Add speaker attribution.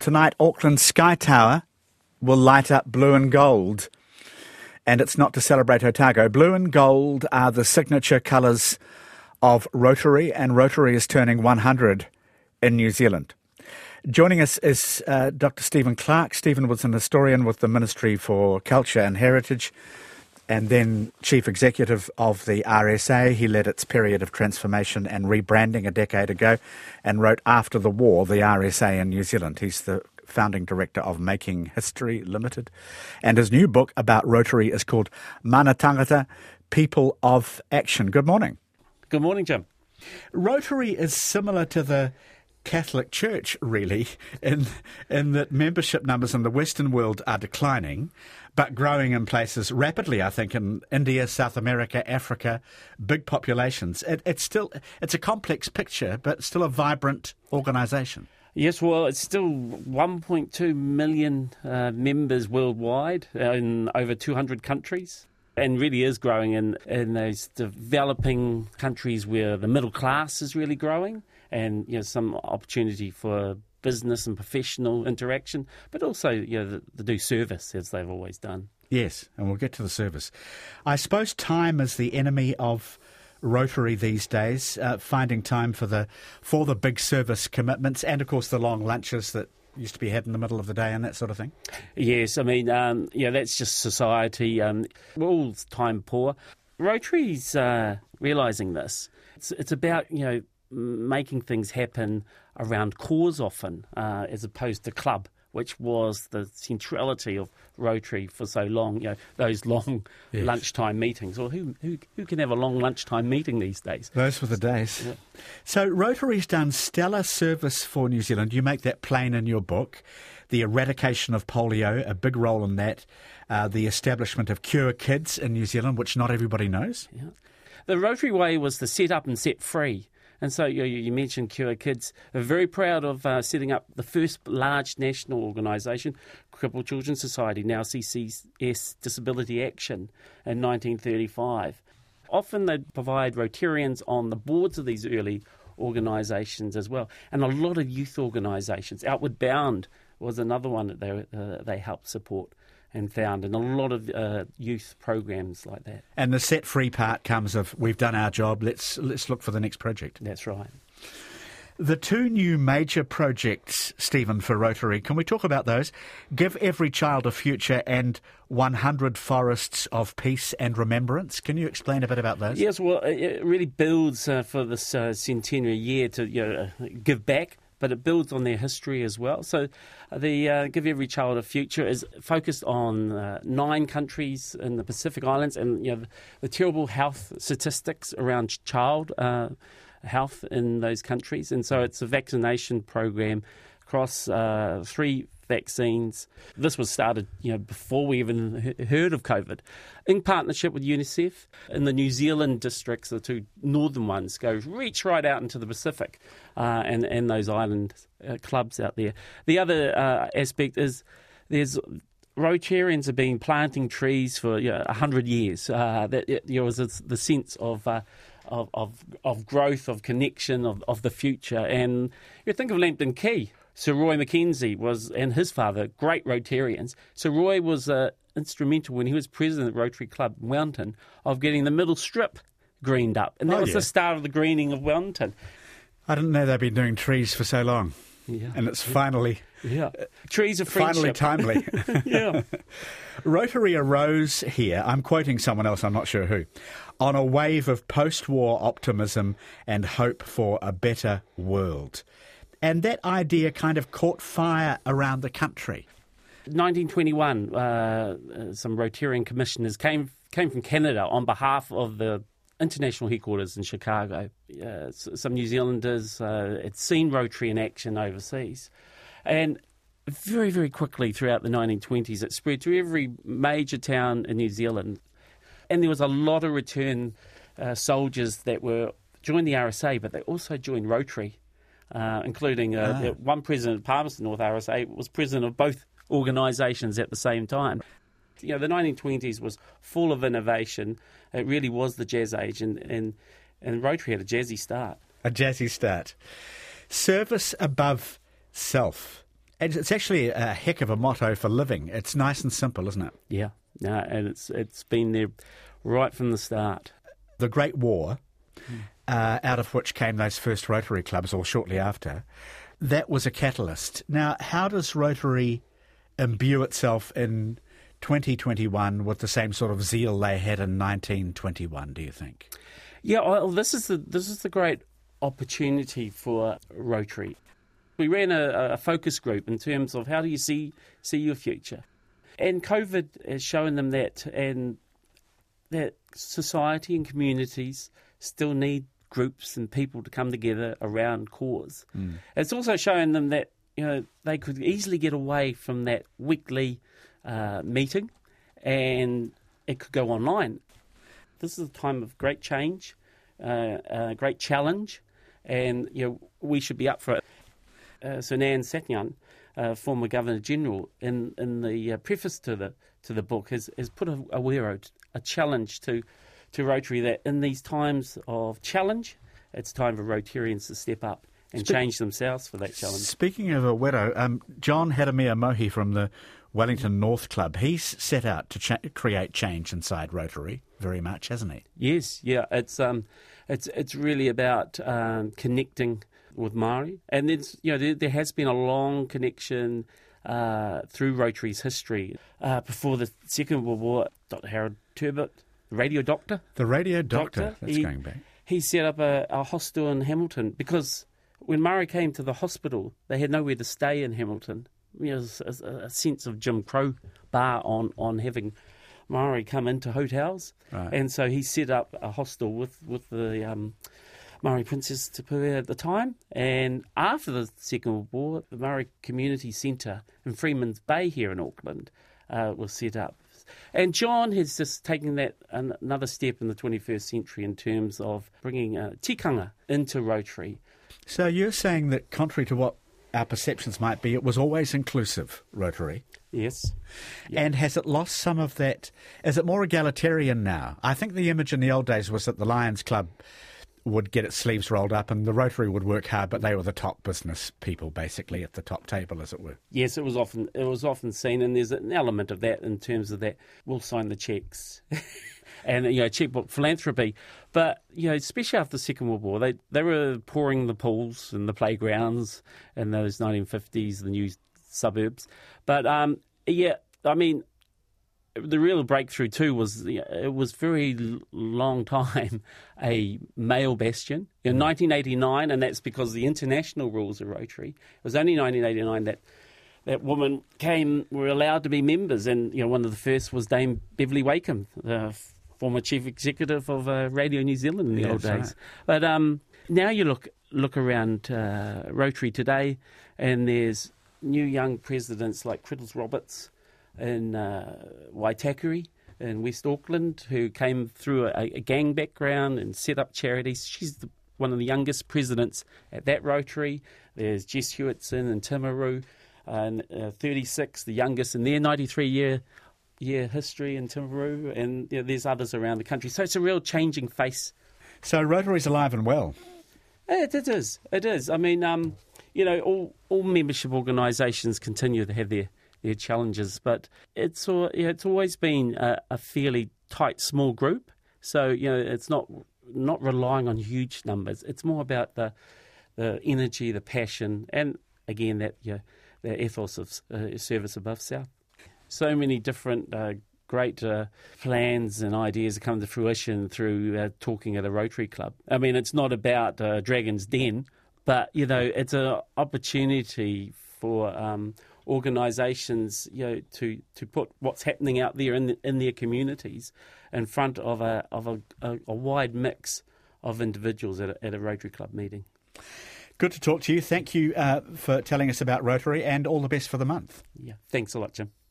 Speaker 1: Tonight, Auckland's Sky Tower will light up blue and gold. And it's not to celebrate Otago. Blue and gold are the signature colours of Rotary, and Rotary is turning 100 in New Zealand. Joining us is Dr. Stephen Clark. Stephen was an historian with the Ministry for Culture and Heritage and then Chief Executive of the RSA. He led its period of transformation and rebranding a decade ago and wrote After the War, the RSA in New Zealand. He's the founding director of Making History Limited. And his new book about Rotary is called Mana Tangata, People of Action. Good morning.
Speaker 2: Good morning, Jim.
Speaker 1: Rotary is similar to the Catholic Church, really, in that membership numbers in the Western world are declining, but growing in places rapidly, I think, in India, South America, Africa, big populations. It's a complex picture, but still a vibrant organisation.
Speaker 2: Yes, well, it's still 1.2 million members worldwide in over 200 countries. And really is growing in those developing countries where the middle class is really growing, and some opportunity for business and professional interaction, but also to do service as they've always done.
Speaker 1: Yes, and we'll get to the service. I suppose time is the enemy of Rotary these days, finding time for the big service commitments and, of course, the long lunches that used to be had in the middle of the day and that sort of thing.
Speaker 2: Yes, I mean, that's just society. We're all time poor. Rotary's realising this. It's about, making things happen around cause often, as opposed to club, which was the centrality of Rotary for so long, those long
Speaker 1: Yes.
Speaker 2: lunchtime meetings. Well, who can have a long lunchtime meeting these days?
Speaker 1: Those were the days.
Speaker 2: Yeah.
Speaker 1: So Rotary's done stellar service for New Zealand. You make that plain in your book. The eradication of polio, a big role in that. The establishment of Cure Kids in New Zealand, which not everybody knows.
Speaker 2: Yeah. The Rotary way was to set up and set free. And so you mentioned Cure Kids. We're very proud of setting up the first large national organisation, Crippled Children's Society, now CCS Disability Action, in 1935. Often they provide Rotarians on the boards of these early organisations as well. And a lot of youth organisations. Outward Bound was another one that they helped support and found, and a lot of youth programs like that.
Speaker 1: And the set free part comes of, we've done our job, let's look for the next project.
Speaker 2: That's right.
Speaker 1: The two new major projects, Stephen, for Rotary, can we talk about those? Give Every Child a Future and 100 Forests of Peace and Remembrance. Can you explain a bit about those?
Speaker 2: Yes, well, it really builds for this centenary year to give back, but it builds on their history as well. So the Give Every Child a Future is focused on 9 countries in the Pacific Islands, and the terrible health statistics around child health in those countries. And so it's a vaccination program across 3 vaccines. This was started before we even heard of COVID, in partnership with UNICEF. In the New Zealand districts, the 2 northern ones reach right out into the Pacific, and those island clubs out there. The other aspect is there's Rotarians have been planting trees for 100 years. That was the sense of growth, of connection, of the future. And you think of Lambton Key. Sir Roy Mackenzie and his father, great Rotarians. Sir Roy was instrumental when he was president of Rotary Club Wellington of getting the middle strip greened up. And that was the start of the greening of Wellington.
Speaker 1: I didn't know they'd been doing trees for so long.
Speaker 2: Yeah.
Speaker 1: And it's finally...
Speaker 2: Yeah. Trees of friendship.
Speaker 1: Finally timely.
Speaker 2: Yeah.
Speaker 1: Rotary arose here, I'm quoting someone else, I'm not sure who, on a wave of post-war optimism and hope for a better world. And that idea kind of caught fire around the country.
Speaker 2: 1921, some Rotarian commissioners came from Canada on behalf of the international headquarters in Chicago. Some New Zealanders had seen Rotary in action overseas. And very, very quickly throughout the 1920s, it spread to every major town in New Zealand. And there was a lot of return soldiers that joined the RSA, but they also joined Rotary. Including one president of Palmerston North RSA was president of both organisations at the same time. The 1920s was full of innovation. It really was the jazz age, and Rotary had a jazzy start.
Speaker 1: A jazzy start. Service above self. And it's actually a heck of a motto for living. It's nice and simple, isn't it?
Speaker 2: Yeah, no, and it's been there right from the start.
Speaker 1: The Great War, out of which came those first Rotary clubs, or shortly after, that was a catalyst. Now, how does Rotary imbue itself in 2021 with the same sort of zeal they had in 1921, do you think?
Speaker 2: Yeah, well, this is the great opportunity for Rotary. We ran a focus group in terms of how do you see your future. And COVID has shown them that, and that society and communities still need groups and people to come together around cause. It's also shown them that they could easily get away from that weekly meeting, and it could go online. This is a time of great change, great challenge, and we should be up for it. Sir Nan Satyan, former Governor General, in the preface to the book, has put a challenge to Rotary, that in these times of challenge, it's time for Rotarians to step up and change themselves for that challenge.
Speaker 1: Speaking of Awero, John Hadamia Mohi from the Wellington North Club, he's set out to create change inside Rotary very much, hasn't he?
Speaker 2: Yes, yeah, it's really about connecting with Māori, and there has been a long connection through Rotary's history. Before the Second World War, Dr. Harold Turbot, the radio doctor.
Speaker 1: The radio doctor, that's going back.
Speaker 2: He set up a hostel in Hamilton because when Māori came to the hospital, they had nowhere to stay in Hamilton. There's a sense of Jim Crow bar on having Māori come into hotels.
Speaker 1: Right.
Speaker 2: And so he set up a hostel with the Māori Princess Te Pū at the time. And after the Second World War, the Māori Community Centre in Freeman's Bay here in Auckland was set up. And John has just taken that another step in the 21st century in terms of bringing tikanga into Rotary.
Speaker 1: So you're saying that, contrary to what our perceptions might be, it was always inclusive, Rotary?
Speaker 2: Yes. Yeah.
Speaker 1: And has it lost some of that? Is it more egalitarian now? I think the image in the old days was that the Lions Club would get its sleeves rolled up and the Rotary would work hard, but they were the top business people, basically, at the top table, as it were. Yes,
Speaker 2: it was often seen, and there's an element of that in terms of that we'll sign the cheques and checkbook philanthropy. But especially after the Second World War, they were pouring the pools and the playgrounds in those 1950s, the new suburbs. But the real breakthrough too was it was very long time a male bastion. In 1989, and that's because the international rules of Rotary. It was only 1989 that women were allowed to be members, and one of the first was Dame Beverly Wakeham, the former chief executive of Radio New Zealand in the old days. Right. But now you look around Rotary today, and there's new young presidents like Crittles Roberts in Waitakere in West Auckland, who came through a gang background and set up charities. She's one of the youngest presidents at that Rotary. There's Jess Hewitson in Timaru, and 36, the youngest in their 93-year history in Timaru, and there's others around the country. So it's a real changing face.
Speaker 1: So Rotary's alive and well.
Speaker 2: It is. I mean, all membership organisations continue to have their challenges, but it's always been a fairly tight, small group. So it's not relying on huge numbers. It's more about the energy, the passion, and again the ethos of service above self. So many different great plans and ideas are coming to fruition through talking at a Rotary Club. I mean, it's not about Dragon's Den, but it's an opportunity for organisations, to put what's happening out there in their communities in front of a wide mix of individuals at a Rotary Club meeting.
Speaker 1: Good to talk to you. Thank you for telling us about Rotary, and all the best for the month.
Speaker 2: Yeah, thanks a lot, Jim.